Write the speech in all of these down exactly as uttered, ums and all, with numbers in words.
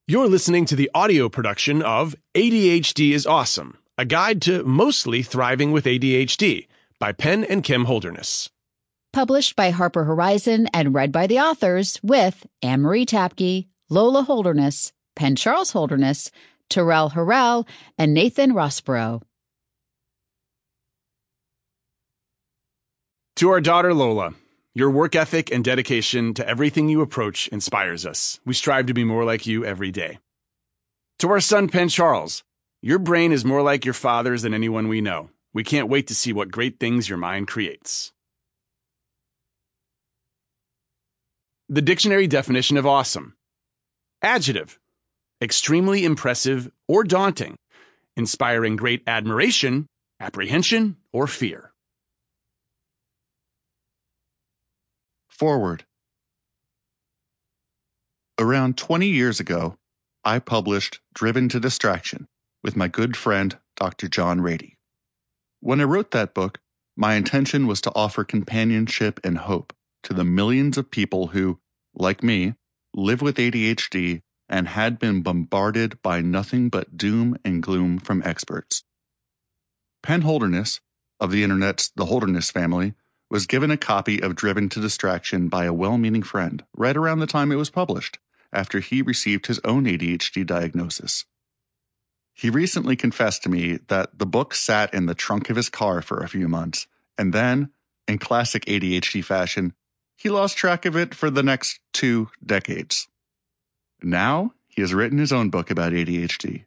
You're listening to the audio production of A D H D is Awesome, a guide to mostly thriving with A D H D by Penn and Kim Holderness. Published by Harper Horizon and read by the authors with Anne-Marie Tapke, Lola Holderness, Penn Charles Holderness, Terrell Harrell, and Nathan Rossborough. To our daughter Lola, your work ethic and dedication to everything you approach inspires us. We strive to be more like you every day. To our son Penn Charles, your brain is more like your father's than anyone we know. We can't wait to see what great things your mind creates. The dictionary definition of awesome. Adjective: extremely impressive or daunting, inspiring great admiration, apprehension, or fear. Forward. Around twenty years ago, I published Driven to Distraction with my good friend, Doctor John Rady. When I wrote that book, my intention was to offer companionship and hope to the millions of people who, like me, live with A D H D and had been bombarded by nothing but doom and gloom from experts. Penn Holderness, of the internet's The Holderness Family, was given a copy of Driven to Distraction by a well-meaning friend right around the time it was published, after he received his own A D H D diagnosis. He recently confessed to me that the book sat in the trunk of his car for a few months, and then, in classic A D H D fashion, he lost track of it for the next two decades. Now, he has written his own book about A D H D.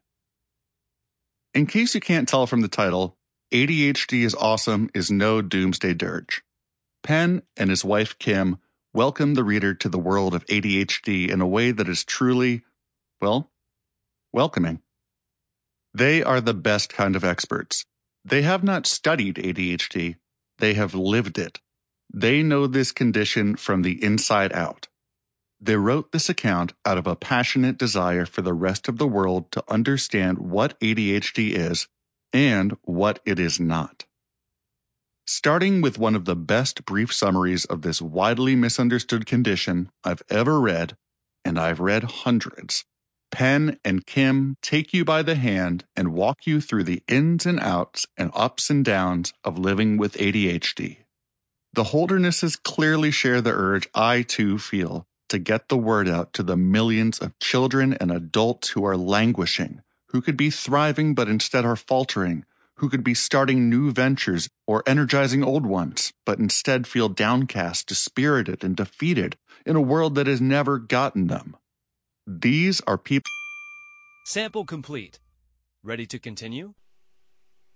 In case you can't tell from the title, A D H D is Awesome is no doomsday dirge. Penn and his wife Kim welcome the reader to the world of A D H D in a way that is truly, well, welcoming. They are the best kind of experts. They have not studied A D H D. They have lived it. They know this condition from the inside out. They wrote this account out of a passionate desire for the rest of the world to understand what A D H D is and what it is not. Starting with one of the best brief summaries of this widely misunderstood condition I've ever read, and I've read hundreds, Penn and Kim take you by the hand and walk you through the ins and outs and ups and downs of living with A D H D. The Holdernesses clearly share the urge I too feel to get the word out to the millions of children and adults who are languishing, who could be thriving but instead are faltering, who could be starting new ventures or energizing old ones, but instead feel downcast, dispirited, and defeated in a world that has never gotten them. These are people. Sample complete. Ready to continue?